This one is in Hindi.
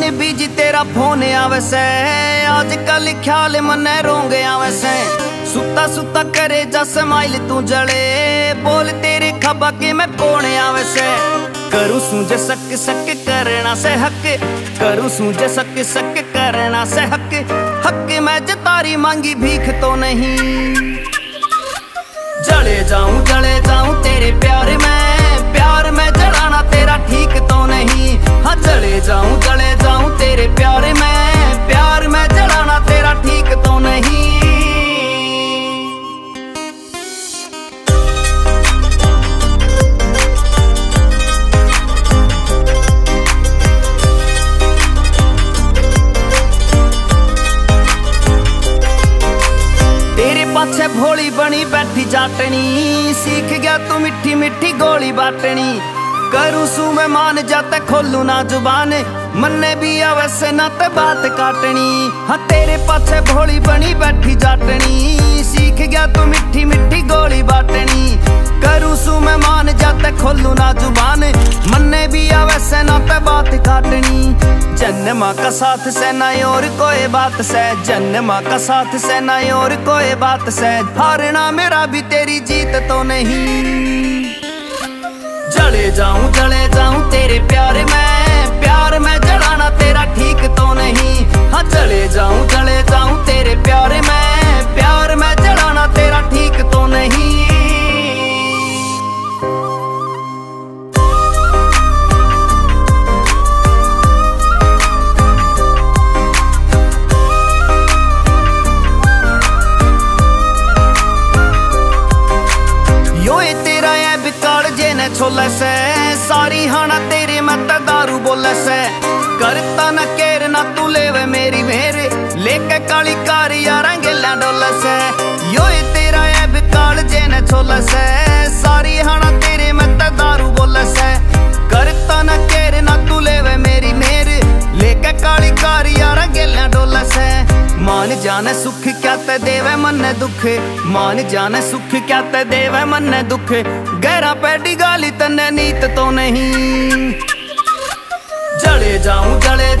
मन बीजी तेरा फोन आवे से, आजकल ख्याल मने रोंग आवे से। सुता सुता करे जा स्माइल तू जले, बोल तेरे खबा के मैं कौन आवे से। करूँ सूझे सक सक करना से हक, करूँ सूझे सक सक करना से हक। हक मैं जतारी मांगी भीख तो नहीं, जले जाऊं तेरे प्यार में जलाना तेरा ठीक तो नहीं। हाँ जले जाऊं तेरे प्यार में जलाना तेरा ठीक तो नहीं। पाछे भोली बनी बैठी जाटनी, सीख गया तू मिठी मिठी गोली बाटनी। करूँ सू मैं मान जाते खोलू ना जुबान, मन्ने भी आवे से ना ते बात काटनी। हाँ तेरे पाछे भोली बनी बैठी जाटनी, सीख गया तू मिठी मिठी गोली बाटनी। करूँ सू मैं मान जाते खोलू ना जुबान, मन्ने भी आवे से ना ते बात काटनी। जन्म का साथ से ना और कोई बात से, जन्म का साथ से ना और कोई बात से। हारना मेरा भी तेरी जीत तो नहीं, जले जाऊं तेरे प्यार में जलाना तेरा ठीक तो नहीं। हाँ जले जाऊं तेरे प्यार में जलाना तेरा ठीक तो नहीं। छोले से सारी हाना तेरे मत दारू बोले से। करता न केर ना तू लेवे मेरी मेरे, लेके काली कार यारा गेला डोले से। यो तेरा है बिकाल जेने छोले से, सारी हाना तेरे मत दारू बोले से। करता न केर ना तू लेवे मेरी मेरे, लेके काली कार यारा गेला डोले से। मान जाने सुख क्या ते देवे मन्ने दुख, मान जाने सुख क्या ते देवे मन्ने दुख। गहरा पैडी गाली तन्ने नीत तो नहीं, जले जाऊं